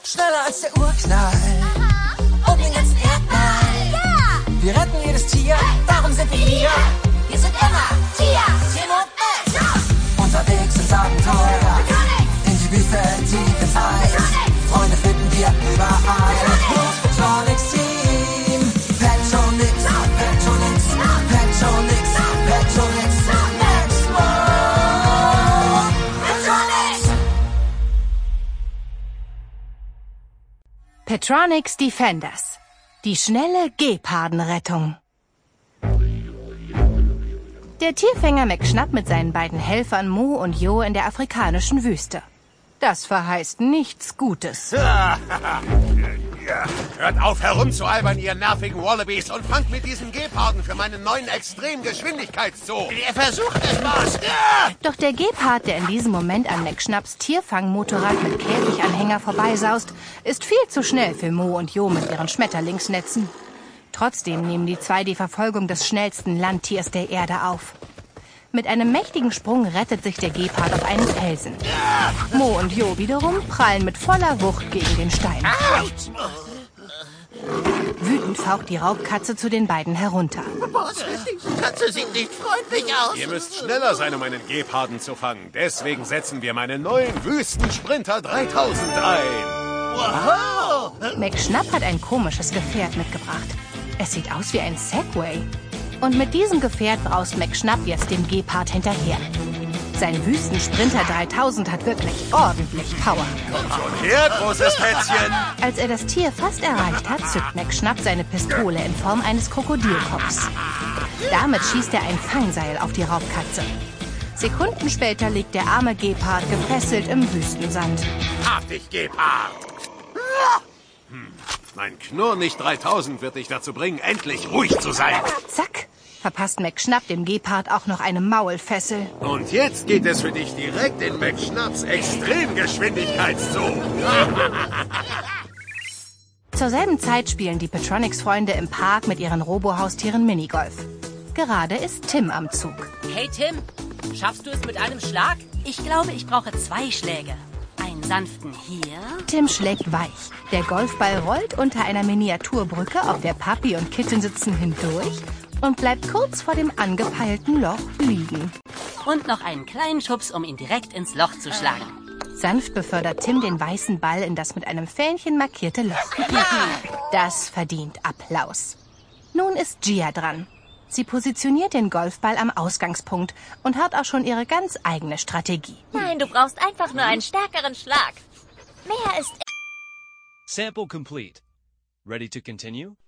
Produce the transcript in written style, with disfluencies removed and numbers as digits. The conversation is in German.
Schneller als der Urknall. Um den ganzen Erdball. Ja! Wir retten jedes Tier, darum sind wir hier. Wir sind immer Tim und Max. Unterwegs ins Abenteuer. In die Wüste, tief ins Eis. Freunde finden wir überall. Petronics Team. Petronics, Petronics, Petronics, Petronics. Next One. Petronics! Petronics Defenders. Die schnelle Gepardenrettung. Der Tierfänger McSnapp mit seinen beiden Helfern Mo und Jo in der afrikanischen Wüste. Das verheißt nichts Gutes. Ja. Hört auf herumzualbern, ihr nervigen Wallabies, und fangt mit diesen Geparden für meinen neuen Extremgeschwindigkeitszoo. Wir versuchen es, Boss. Ja. Doch der Gepard, der in diesem Moment an McSnapps Tierfangmotorrad mit Käfiganhänger vorbeisaust, ist viel zu schnell für Mo und Jo mit ihren Schmetterlingsnetzen. Trotzdem nehmen die zwei die Verfolgung des schnellsten Landtiers der Erde auf. Mit einem mächtigen Sprung rettet sich der Gepard auf einen Felsen. Mo und Jo wiederum prallen mit voller Wucht gegen den Stein. Wütend faucht die Raubkatze zu den beiden herunter. Boss, die Katze sieht nicht freundlich aus. Ihr müsst schneller sein, um einen Geparden zu fangen. Deswegen setzen wir meinen neuen Wüstensprinter 3000 ein. Wow. McSnapp hat ein komisches Gefährt mitgebracht. Es sieht aus wie ein Segway. Und mit diesem Gefährt braust McSnapp jetzt dem Gepard hinterher. Sein Wüstensprinter 3000 hat wirklich ordentlich Power. Kommt schon her, großes Kätzchen. Als er das Tier fast erreicht hat, zückt McSnapp seine Pistole in Form eines Krokodilkopfs. Damit schießt er ein Fangseil auf die Raubkatze. Sekunden später liegt der arme Gepard gefesselt im Wüstensand. Hab dich, Gepard. Mein Knurr nicht 3000 wird dich dazu bringen, endlich ruhig zu sein. Zack, verpasst McSnapp dem Gepard auch noch eine Maulfessel. Und jetzt geht es für dich direkt in McSnapps Extremgeschwindigkeitszoo. Zur selben Zeit spielen die Petronics-Freunde im Park mit ihren Robohaustieren Minigolf. Gerade ist Tim am Zug. Hey Tim, schaffst du es mit einem Schlag? Ich glaube, ich brauche 2 Schläge. Einen sanften hier. Tim schlägt weich. Der Golfball rollt unter einer Miniaturbrücke, auf der Papi und Kitten sitzen, hindurch und bleibt kurz vor dem angepeilten Loch liegen. Und noch einen kleinen Schubs, um ihn direkt ins Loch zu schlagen. Sanft befördert Tim den weißen Ball in das mit einem Fähnchen markierte Loch. Das verdient Applaus. Nun ist Gia dran. Sie positioniert den Golfball am Ausgangspunkt und hat auch schon ihre ganz eigene Strategie. Nein, du brauchst einfach nur einen stärkeren Schlag. Mehr ist... Sample complete. Ready to continue?